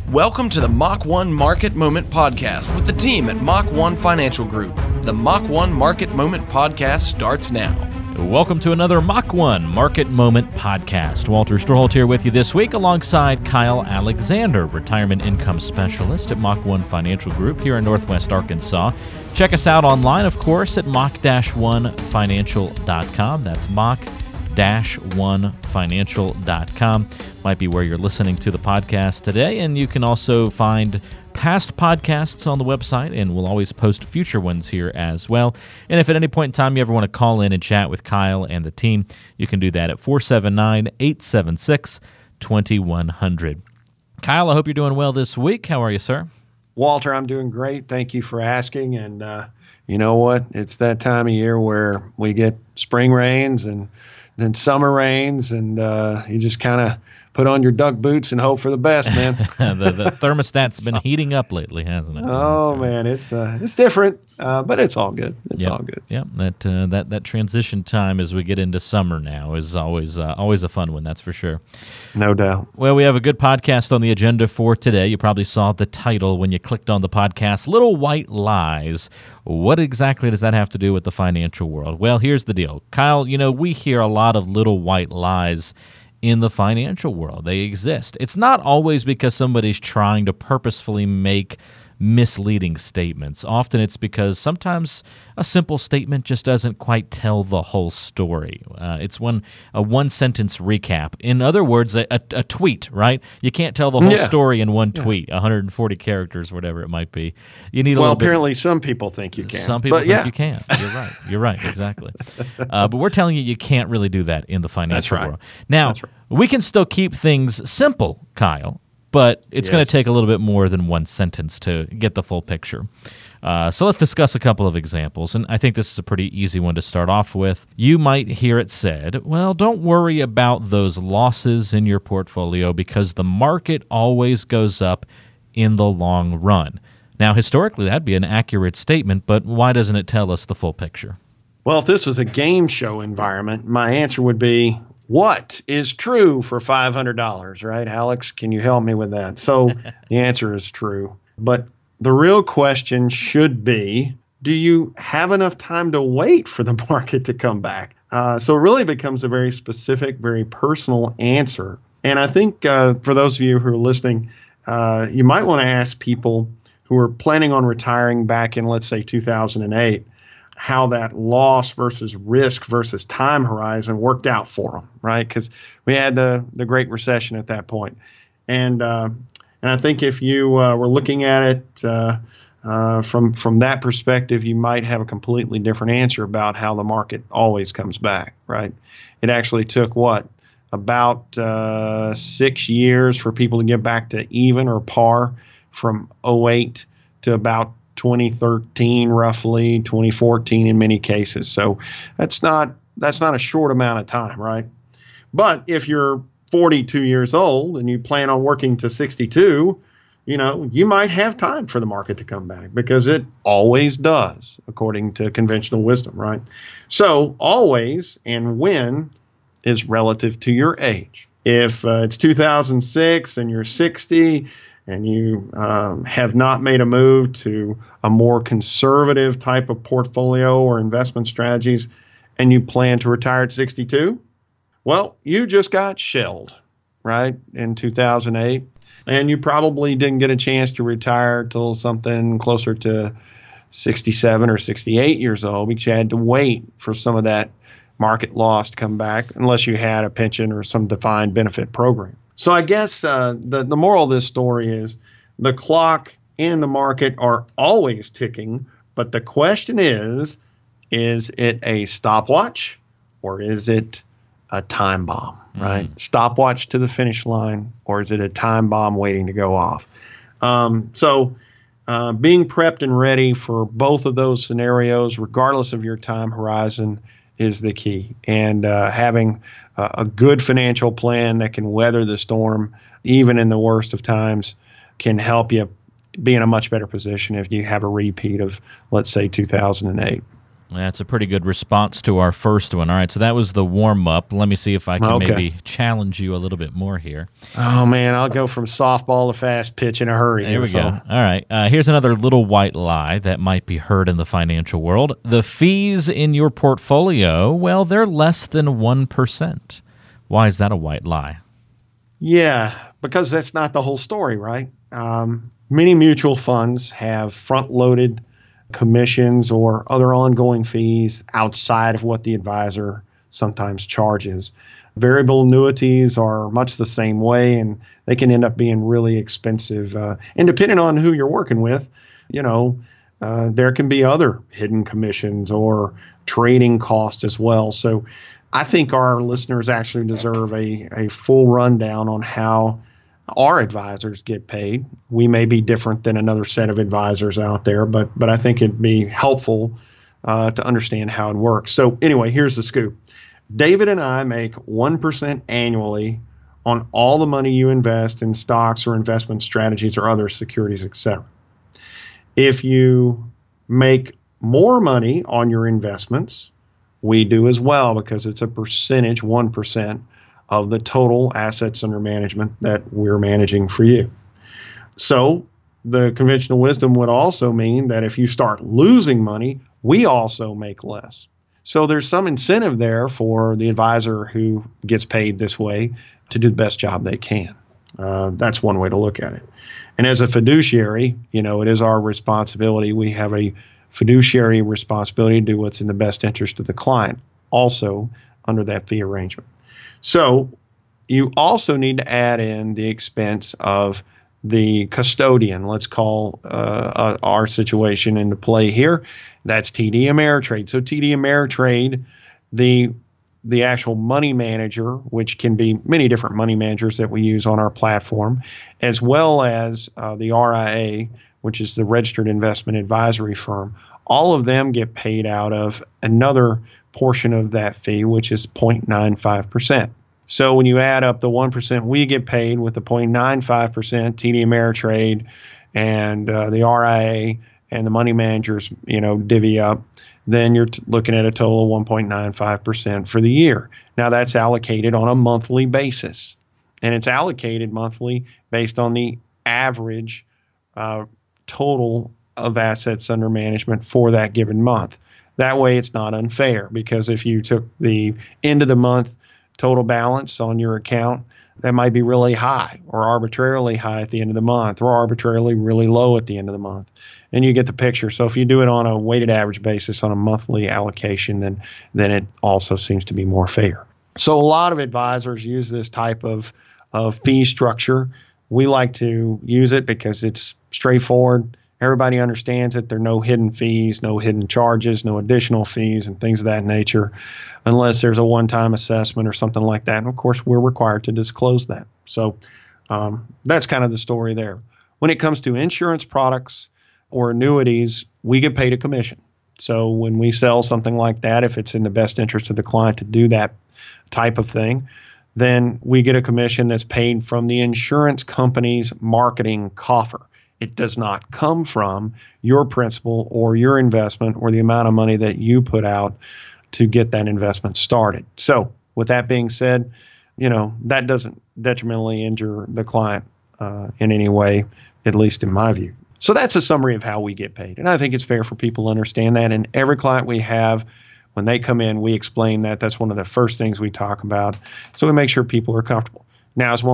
Welcome to the Mach 1 Market Moment Podcast with the team at Mach 1 Financial Group. The Mach 1 Market Moment Podcast starts now. Welcome to another Mach 1 Market Moment Podcast. Walter Stroholt here with you this week alongside Kyle Alexander, Retirement Income Specialist at Mach 1 Financial Group here in Northwest Arkansas. Check us out online, of course, at mach-1financial.com. That's mach-1financial.com. Might be where you're listening to the podcast today, and you can also find past podcasts on the website, and we'll always post future ones here as well. And if at any point in time you ever want to call in and chat with Kyle and the team, you can do that at 479-876-2100. Kyle, I hope you're doing well this week. How are you, sir? Walter, I'm doing great. Thank you for asking. And you know what? It's that time of year where we get spring rains and then summer rains, and you just kind of put on your duck boots and hope for the best, man. the thermostat's been heating up lately, hasn't it? Oh, man, it's different, but it's all good. It's all good. Yeah, that transition time as we get into summer now is always a fun one, that's for sure. No doubt. Well, we have a good podcast on the agenda for today. You probably saw the title when you clicked on the podcast, Little White Lies. What exactly does that have to do with the financial world? Well, here's the deal. Kyle, we hear a lot of little white lies in the financial world. They exist. It's not always because somebody's trying to purposefully make misleading statements. Often it's because sometimes a simple statement just doesn't quite tell the whole story. It's a one-sentence recap. In other words, a tweet, right? You can't tell the whole story in one tweet, 140 characters, whatever it might be. You need a little apparently bit. Some people think you can. Some people think you can. You're right, exactly. But we're telling you can't really do that in the financial world. Now, we can still keep things simple, Kyle, but it's going to take a little bit more than one sentence to get the full picture. So let's discuss a couple of examples, and I think this is a pretty easy one to start off with. You might hear it said, well, don't worry about those losses in your portfolio because the market always goes up in the long run. Now, historically, that'd be an accurate statement, but why doesn't it tell us the full picture? Well, if this was a game show environment, my answer would be, what is true for $500, right? Alex, can you help me with that? So the answer is true. But the real question should be, do you have enough time to wait for the market to come back? So it really becomes a very specific, very personal answer. And I think for those of you who are listening, you might want to ask people who are planning on retiring back in, let's say, 2008, how that loss versus risk versus time horizon worked out for them, right? Because we had the Great Recession at that point. And I think if you were looking at it from that perspective, you might have a completely different answer about how the market always comes back, right? It actually took, about 6 years for people to get back to even or par from 2008 to about 2013, roughly 2014 in many cases. So that's not a short amount of time, right? But if you're 42 years old and you plan on working to 62, you might have time for the market to come back because it always does, according to conventional wisdom, right? So always and when is relative to your age. If it's 2006 and you're 60, and you have not made a move to a more conservative type of portfolio or investment strategies, and you plan to retire at 62, well, you just got shelled, right, in 2008. And you probably didn't get a chance to retire till something closer to 67 or 68 years old because you had to wait for some of that market loss to come back unless you had a pension or some defined benefit program. So I guess the moral of this story is the clock and the market are always ticking, but the question is it a stopwatch or is it a time bomb, right? Stopwatch to the finish line, or is it a time bomb waiting to go off? So being prepped and ready for both of those scenarios, regardless of your time horizon, is the key. And having a good financial plan that can weather the storm, even in the worst of times, can help you be in a much better position if you have a repeat of, let's say, 2008. That's a pretty good response to our first one. All right, so that was the warm-up. Let me see if I can maybe challenge you a little bit more here. Oh, man, I'll go from softball to fast pitch in a hurry. There we go. All right, here's another little white lie that might be heard in the financial world. The fees in your portfolio, well, they're less than 1%. Why is that a white lie? Yeah, because that's not the whole story, right? Many mutual funds have front-loaded commissions or other ongoing fees outside of what the advisor sometimes charges. Variable annuities are much the same way, and they can end up being really expensive. And depending on who you're working with, there can be other hidden commissions or trading costs as well. So I think our listeners actually deserve a full rundown on how our advisors get paid. We may be different than another set of advisors out there, but I think it'd be helpful to understand how it works. So anyway, here's the scoop. David and I make 1% annually on all the money you invest in stocks or investment strategies or other securities, etc. If you make more money on your investments, we do as well, because it's a percentage, 1%, of the total assets under management that we're managing for you. So the conventional wisdom would also mean that if you start losing money, we also make less. So there's some incentive there for the advisor who gets paid this way to do the best job they can. That's one way to look at it. And as a fiduciary, it is our responsibility. We have a fiduciary responsibility to do what's in the best interest of the client, also under that fee arrangement. So you also need to add in the expense of the custodian. Let's call our situation into play here. That's TD Ameritrade. So TD Ameritrade, the actual money manager, which can be many different money managers that we use on our platform, as well as the RIA, which is the Registered Investment Advisory Firm, all of them get paid out of another portion of that fee, which is 0.95%. So when you add up the 1% we get paid with the 0.95%, TD Ameritrade and the RIA and the money managers, divvy up, then you're looking at a total of 1.95% for the year. Now that's allocated on a monthly basis, and it's allocated monthly based on the average total of assets under management for that given month. That way it's not unfair, because if you took the end of the month total balance on your account, that might be really high or arbitrarily high at the end of the month, or arbitrarily really low at the end of the month. And you get the picture. So if you do it on a weighted average basis on a monthly allocation, then it also seems to be more fair. So a lot of advisors use this type of fee structure. We like to use it because it's straightforward. Everybody understands it. There are no hidden fees, no hidden charges, no additional fees, and things of that nature, unless there's a one-time assessment or something like that. And of course, we're required to disclose that. So that's kind of the story there. When it comes to insurance products or annuities, we get paid a commission. So when we sell something like that, if it's in the best interest of the client to do that type of thing, then we get a commission that's paid from the insurance company's marketing coffer. It does not come from your principal or your investment or the amount of money that you put out to get that investment started. So with that being said, that doesn't detrimentally injure the client in any way, at least in my view. So that's a summary of how we get paid. And I think it's fair for people to understand that. And every client we have, when they come in, we explain that. That's one of the first things we talk about. So we make sure people are comfortable. Now, is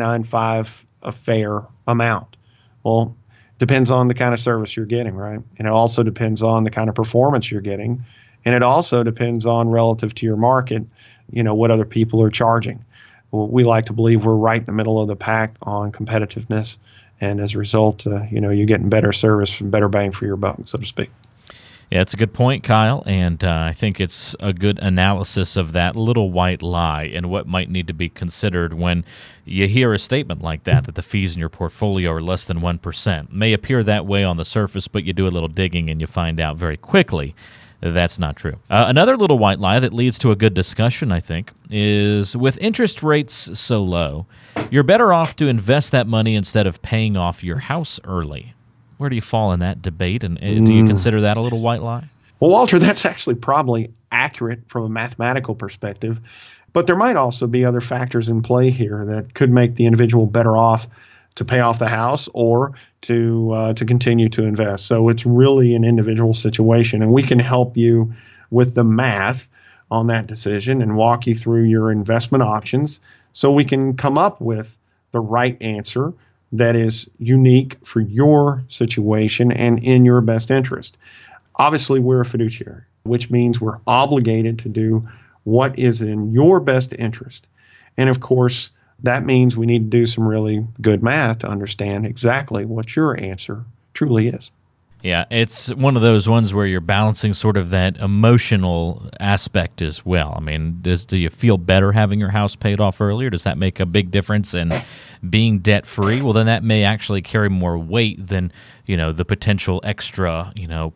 1.95 a fair amount? Well, depends on the kind of service you're getting, right? And it also depends on the kind of performance you're getting. And it also depends on, relative to your market, what other people are charging. Well, we like to believe we're right in the middle of the pack on competitiveness. And as a result, you're getting better service and better bang for your buck, so to speak. Yeah, it's a good point, Kyle, and I think it's a good analysis of that little white lie and what might need to be considered when you hear a statement like that the fees in your portfolio are less than 1%. It may appear that way on the surface, but you do a little digging and you find out very quickly that that's not true. Another little white lie that leads to a good discussion, I think, is with interest rates so low, you're better off to invest that money instead of paying off your house early. Where do you fall in that debate, and do you consider that a little white lie? Well, Walter, that's actually probably accurate from a mathematical perspective, but there might also be other factors in play here that could make the individual better off to pay off the house or to continue to invest. So it's really an individual situation, and we can help you with the math on that decision and walk you through your investment options so we can come up with the right answer that is unique for your situation and in your best interest. Obviously, we're a fiduciary, which means we're obligated to do what is in your best interest. And of course, that means we need to do some really good math to understand exactly what your answer truly is. Yeah, it's one of those ones where you're balancing sort of that emotional aspect as well. I mean, do you feel better having your house paid off earlier? Does that make a big difference in being debt-free? Well, then that may actually carry more weight than, the potential extra,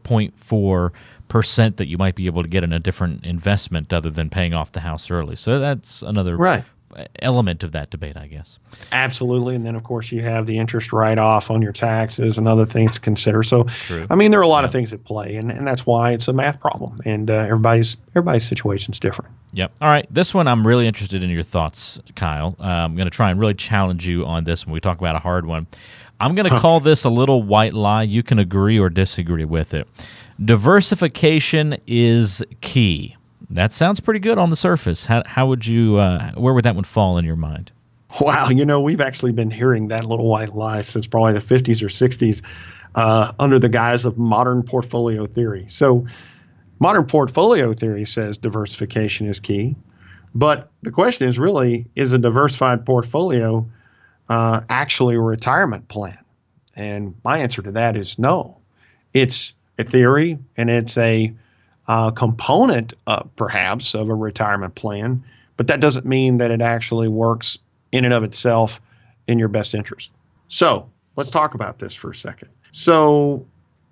0.4% that you might be able to get in a different investment other than paying off the house early. So that's another element of that debate, I guess. Absolutely. And then, of course, you have the interest write-off on your taxes and other things to consider. So, True. I mean, there are a lot of things at play, and that's why it's a math problem. And everybody's situation is different. Yep. All right. This one, I'm really interested in your thoughts, Kyle. I'm going to try and really challenge you on this when we talk about a hard one. I'm going to call this a little white lie. You can agree or disagree with it. Diversification is key. That sounds pretty good on the surface. How would you, where would that one fall in your mind? Wow, we've actually been hearing that little white lie since probably the 50s or 60s under the guise of modern portfolio theory. So modern portfolio theory says diversification is key. But the question is really, is a diversified portfolio actually a retirement plan? And my answer to that is no. It's a theory, and it's a component, perhaps, of a retirement plan, but that doesn't mean that it actually works in and of itself in your best interest. So let's talk about this for a second. So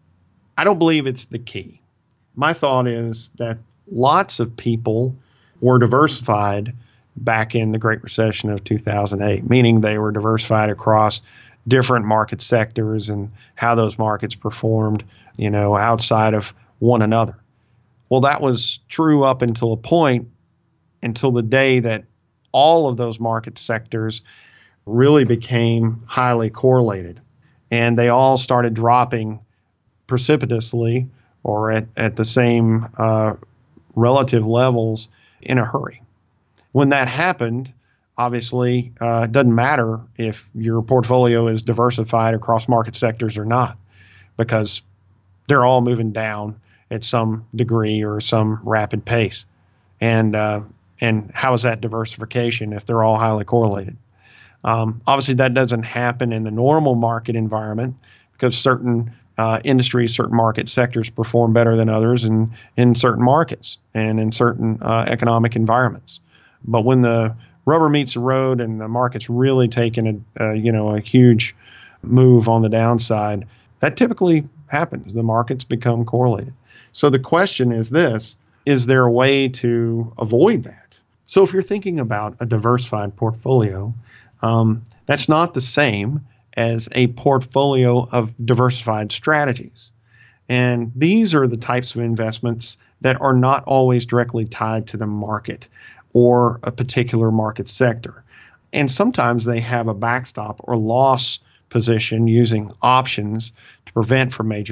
I don't believe it's the key. My thought is that lots of people were diversified back in the Great Recession of 2008, meaning they were diversified across different market sectors and how those markets performed, outside of one another. Well, that was true up until a point, until the day that all of those market sectors really became highly correlated. And they all started dropping precipitously or at the same relative levels in a hurry. When that happened, obviously, it doesn't matter if your portfolio is diversified across market sectors or not, because they're all moving down at some degree or some rapid pace. And how is that diversification if they're all highly correlated? Obviously, that doesn't happen in the normal market environment because certain industries, certain market sectors perform better than others in certain markets and in certain economic environments. But when the rubber meets the road and the market's really taking a huge move on the downside, that typically happens. The markets become correlated. So the question is this: is there a way to avoid that? So if you're thinking about a diversified portfolio, that's not the same as a portfolio of diversified strategies. And these are the types of investments that are not always directly tied to the market or a particular market sector. And sometimes they have a backstop or loss position using options to prevent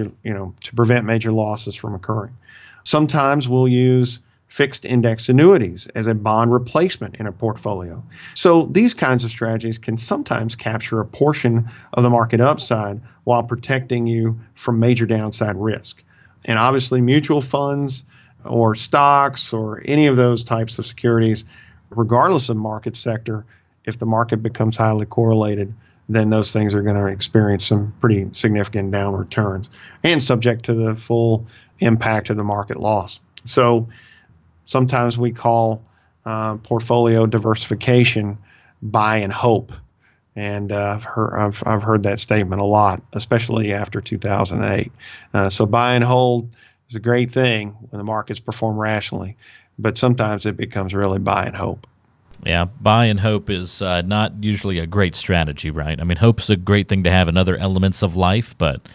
major losses from occurring. Sometimes we'll use fixed index annuities as a bond replacement in a portfolio. So these kinds of strategies can sometimes capture a portion of the market upside while protecting you from major downside risk. And obviously mutual funds or stocks or any of those types of securities, regardless of market sector, if the market becomes highly correlated, then those things are going to experience some pretty significant downward turns and subject to the full impact of the market loss. So sometimes we call portfolio diversification buy and hope. And I've heard that statement a lot, especially after 2008. So buy and hold is a great thing when the markets perform rationally, but sometimes it becomes really buy and hope. Yeah, buy and hope is not usually a great strategy, right? I mean, hope's a great thing to have in other elements of life, but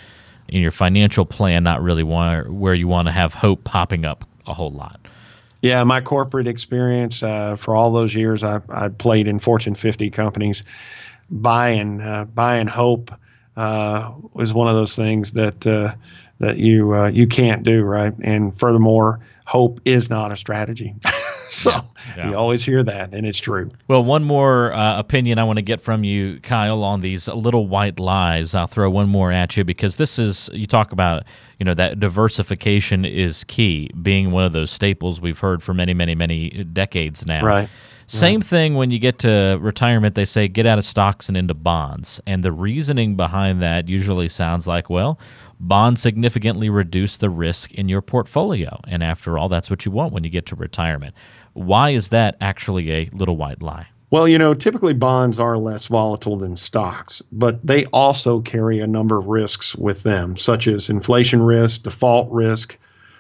in your financial plan not really where you want to have hope popping up a whole lot. Yeah, my corporate experience for all those years, I played in Fortune 50 companies. Buying hope was one of those things that you can't do, right? And furthermore, hope is not a strategy. So you always hear that, and it's true. Well, one more opinion I want to get from you, Kyle, on these little white lies. I'll throw one more at you because this is, you talk about, that diversification is key, being one of those staples we've heard for many, many, many decades now. Right. Same thing when you get to retirement, they say get out of stocks and into bonds. And the reasoning behind that usually sounds like, well, bonds significantly reduce the risk in your portfolio. And after all, that's what you want when you get to retirement. Why is that actually a little white lie? Well, typically bonds are less volatile than stocks, but they also carry a number of risks with them, such as inflation risk, default risk.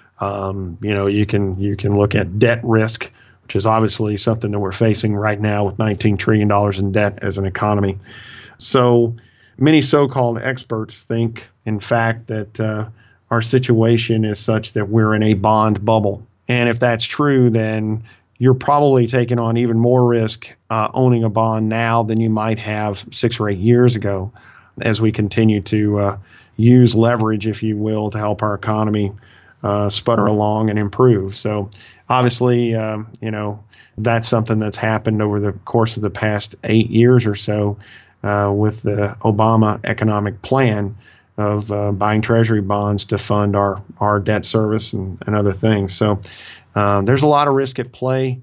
You can look at debt risk, which is obviously something that we're facing right now with $19 trillion in debt as an economy. So many so-called experts think, in fact, that our situation is such that we're in a bond bubble. And if that's true, then you're probably taking on even more risk owning a bond now than you might have 6 or 8 years ago as we continue to use leverage, if you will, to help our economy sputter along and improve. So obviously, that's something that's happened over the course of the past 8 years or so with the Obama economic plan of buying treasury bonds to fund our debt service and other things. So there's a lot of risk at play.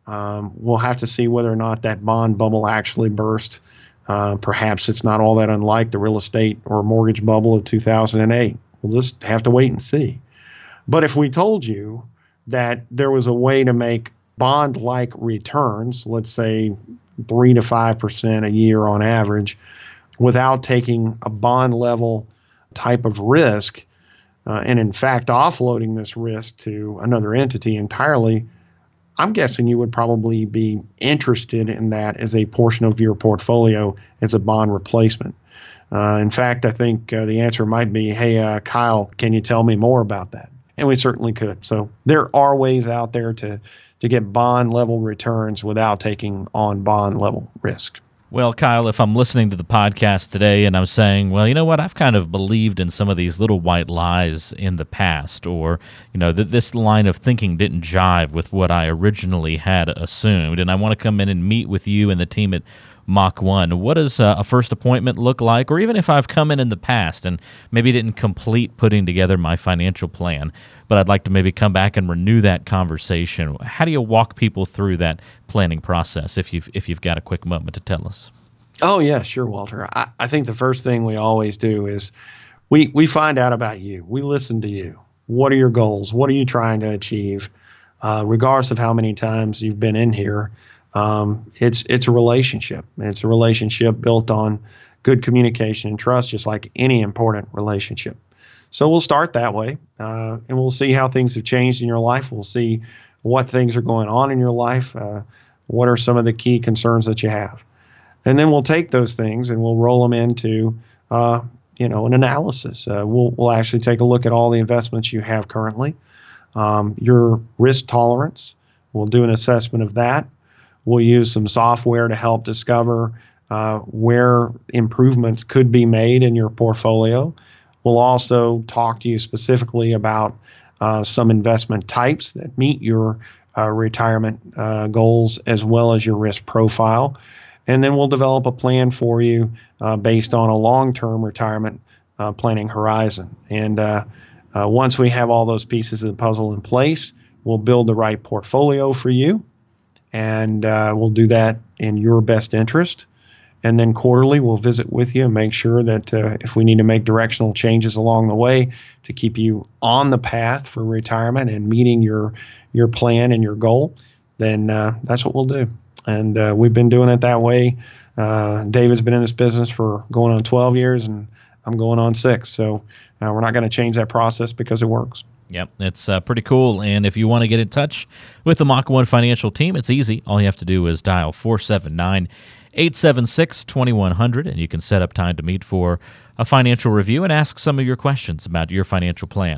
We'll have to see whether or not that bond bubble actually burst. Perhaps it's not all that unlike the real estate or mortgage bubble of 2008. We'll just have to wait and see. But if we told you that there was a way to make bond-like returns, let's say 3 to 5% a year on average, without taking a bond level type of risk, and in fact offloading this risk to another entity entirely, I'm guessing you would probably be interested in that as a portion of your portfolio as a bond replacement. In fact, I think the answer might be, hey, Kyle, can you tell me more about that? And we certainly could. So there are ways out there to get bond level returns without taking on bond level risk. Well, Kyle, if I'm listening to the podcast today and I'm saying, well, you know what, I've kind of believed in some of these little white lies in the past, or, that this line of thinking didn't jive with what I originally had assumed, and I want to come in and meet with you and the team at Mach 1. What does a first appointment look like? Or even if I've come in the past and maybe didn't complete putting together my financial plan, but I'd like to maybe come back and renew that conversation. How do you walk people through that planning process if you've got a quick moment to tell us? Oh, yeah, sure, Walter. I think the first thing we always do is we find out about you. We listen to you. What are your goals? What are you trying to achieve? Regardless of how many times you've been in here, it's a relationship. It's a relationship built on good communication and trust, just like any important relationship. So we'll start that way, and we'll see how things have changed in your life. We'll see what things are going on in your life. What are some of the key concerns that you have? And then we'll take those things and we'll roll them into, an analysis. We'll actually take a look at all the investments you have currently, your risk tolerance. We'll do an assessment of that. We'll use some software to help discover where improvements could be made in your portfolio. We'll also talk to you specifically about some investment types that meet your retirement goals as well as your risk profile. And then we'll develop a plan for you based on a long-term retirement planning horizon. And once we have all those pieces of the puzzle in place, we'll build the right portfolio for you. And we'll do that in your best interest. And then quarterly, we'll visit with you and make sure that if we need to make directional changes along the way to keep you on the path for retirement and meeting your plan and your goal, then that's what we'll do. And we've been doing it that way. David's been in this business for going on 12 years, and I'm going on 6. So we're not going to change that process because it works. Yep, it's pretty cool. And if you want to get in touch with the Mach 1 Financial Team, it's easy. All you have to do is dial 479-876-2100, and you can set up time to meet for a financial review and ask some of your questions about your financial plan.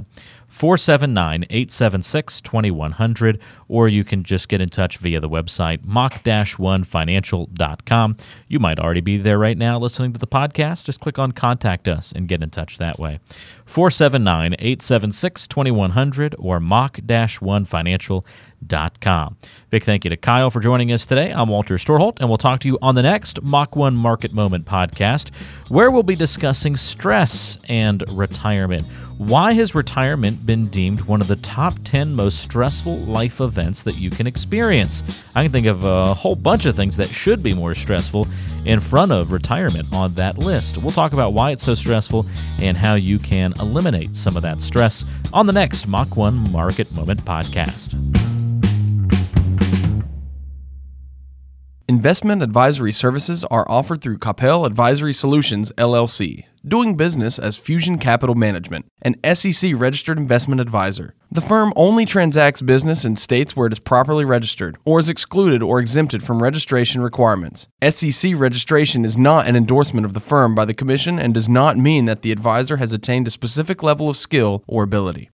479-876-2100, or you can just get in touch via the website mach-1financial.com. You might already be there right now listening to the podcast. Just click on Contact Us and get in touch that way. 479-876-2100 or mach-1financial.com. Big thank you to Kyle for joining us today. I'm Walter Storholt, and we'll talk to you on the next Mach 1 Market Moment podcast, where we'll be discussing stress and retirement. Why has retirement been deemed one of the top 10 most stressful life events that you can experience? I can think of a whole bunch of things that should be more stressful in front of retirement on that list. We'll talk about why it's so stressful and how you can eliminate some of that stress on the next Mach 1 Market Moment podcast. Investment advisory services are offered through Capel Advisory Solutions, LLC, doing business as Fusion Capital Management, an SEC-registered investment advisor. The firm only transacts business in states where it is properly registered or is excluded or exempted from registration requirements. SEC registration is not an endorsement of the firm by the Commission and does not mean that the advisor has attained a specific level of skill or ability.